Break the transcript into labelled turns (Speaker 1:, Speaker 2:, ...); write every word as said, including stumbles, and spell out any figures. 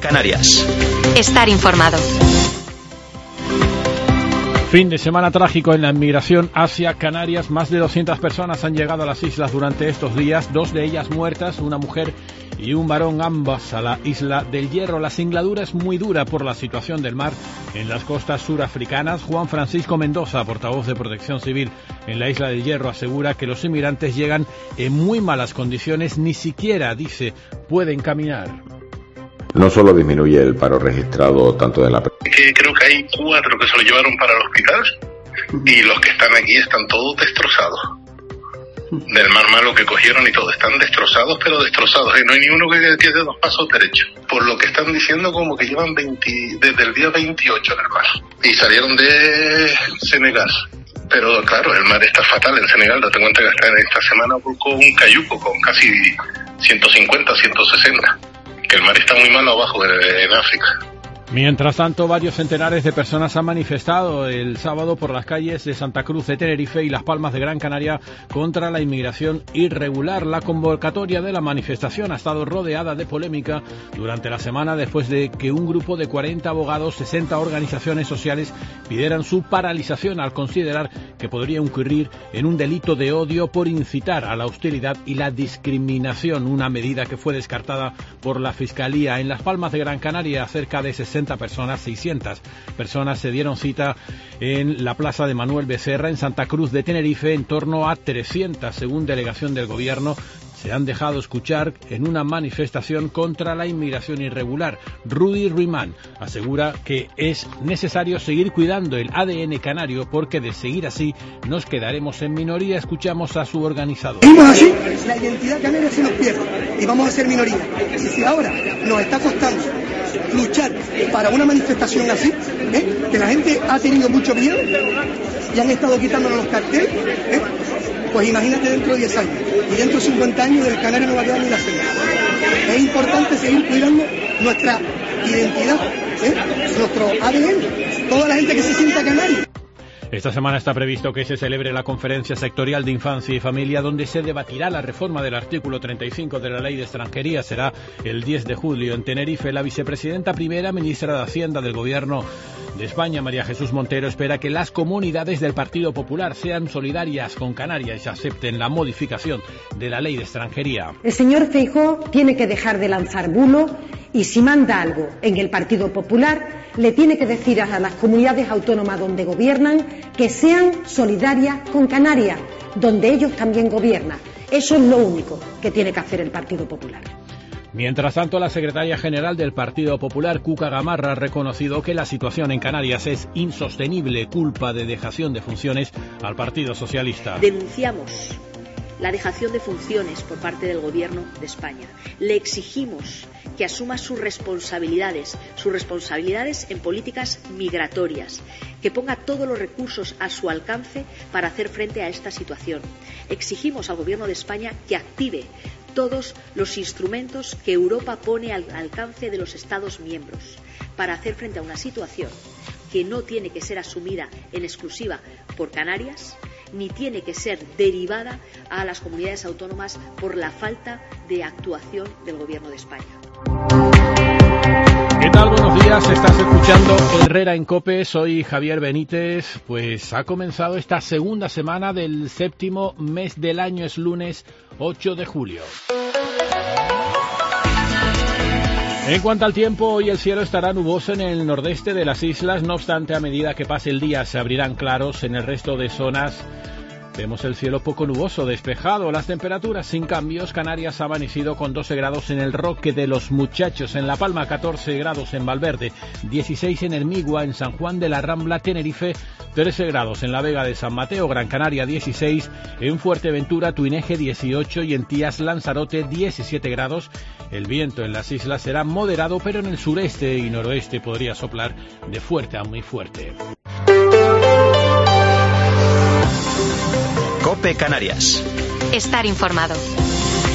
Speaker 1: Canarias.
Speaker 2: Estar informado.
Speaker 3: Fin de semana trágico en la inmigración hacia Canarias. Más de doscientas personas han llegado a las islas durante estos días, dos de ellas muertas, una mujer y un varón, ambas a la isla del Hierro. La singladura es muy dura por la situación del mar en las costas surafricanas. Juan Francisco Mendoza, portavoz de Protección Civil en la isla del Hierro, asegura que los inmigrantes llegan en muy malas condiciones, ni siquiera, dice, pueden caminar.
Speaker 4: No solo disminuye el paro registrado tanto de la...
Speaker 5: Que creo que hay cuatro que se lo llevaron para el hospital y los que están aquí están todos destrozados. Del mar malo que cogieron y todo, están destrozados, pero destrozados. Y no hay ni uno que quede dos pasos derechos. Por lo que están diciendo, como que llevan veinte, desde el día veintiocho en el mar. Y salieron de Senegal. Pero claro, el mar está fatal en Senegal. Date cuenta que hasta esta semana volcó un cayuco con casi ciento cincuenta, ciento sesenta. Que el mar está muy malo abajo en, en África.
Speaker 3: Mientras tanto, varios centenares de personas han manifestado el sábado por las calles de Santa Cruz de Tenerife y Las Palmas de Gran Canaria contra la inmigración irregular. La convocatoria de la manifestación ha estado rodeada de polémica durante la semana después de que un grupo de cuarenta abogados, sesenta organizaciones sociales pidieran su paralización al considerar que podría incurrir en un delito de odio por incitar a la hostilidad y la discriminación, una medida que fue descartada por la Fiscalía. En Las Palmas de Gran Canaria, cerca de sesenta personas, seiscientas personas se dieron cita en la plaza de Manuel Becerra. En Santa Cruz de Tenerife, en torno a trescientas, según delegación del gobierno, se han dejado escuchar en una manifestación contra la inmigración irregular. Rudy Ruimán asegura que es necesario seguir cuidando el A D N canario porque de seguir así nos quedaremos en minoría. Escuchamos a su organizador.
Speaker 6: Seguimos así, la identidad canaria se nos pierde y vamos a ser minoría. Y si ahora nos está costando luchar para una manifestación así, ¿eh? que la gente ha tenido mucho miedo y han estado quitándonos los carteles, ¿eh? pues imagínate dentro de diez años y dentro de cincuenta años del canario no va a quedar ni la señal. Es importante seguir cuidando nuestra identidad, ¿eh? nuestro A D N, toda la gente que se sienta canario.
Speaker 3: Esta semana está previsto que se celebre la Conferencia Sectorial de Infancia y Familia, donde se debatirá la reforma del artículo treinta y cinco de la Ley de Extranjería. Será el diez de julio en Tenerife. La vicepresidenta primera, ministra de Hacienda del Gobierno de España, María Jesús Montero, espera que las comunidades del Partido Popular sean solidarias con Canarias y acepten la modificación de la Ley de Extranjería.
Speaker 7: El señor Feijóo tiene que dejar de lanzar bulos y si manda algo en el Partido Popular, le tiene que decir a las comunidades autónomas donde gobiernan que sean solidarias con Canarias, donde ellos también gobiernan. Eso es lo único que tiene que hacer el Partido Popular.
Speaker 3: Mientras tanto, la secretaria general del Partido Popular, Cuca Gamarra, ha reconocido que la situación en Canarias es insostenible, culpa de dejación de funciones al Partido Socialista.
Speaker 8: Denunciamos la dejación de funciones por parte del Gobierno de España. Le exigimos que asuma sus responsabilidades, sus responsabilidades en políticas migratorias, que ponga todos los recursos a su alcance para hacer frente a esta situación. Exigimos al Gobierno de España que active todos los instrumentos que Europa pone al alcance de los Estados miembros para hacer frente a una situación que no tiene que ser asumida en exclusiva por Canarias, ni tiene que ser derivada a las comunidades autónomas por la falta de actuación del Gobierno de España.
Speaker 3: ¿Qué tal? Buenos días, estás escuchando Herrera en COPE, soy Javier Benítez. Pues ha comenzado esta segunda semana del séptimo mes del año, es lunes ocho de julio. En cuanto al tiempo, hoy el cielo estará nuboso en el nordeste de las islas, no obstante, a medida que pase el día se abrirán claros en el resto de zonas. Vemos el cielo poco nuboso, despejado, las temperaturas sin cambios. Canarias ha amanecido con doce grados en el Roque de los Muchachos, en La Palma catorce grados, en Valverde dieciséis, en Hermigua, en San Juan de la Rambla, Tenerife trece grados, en la Vega de San Mateo, Gran Canaria dieciséis, en Fuerteventura, Tuineje dieciocho y en Tías, Lanzarote diecisiete grados. El viento en las islas será moderado, pero en el sureste y noroeste podría soplar de fuerte a muy fuerte.
Speaker 1: COPE Canarias.
Speaker 2: Estar informado.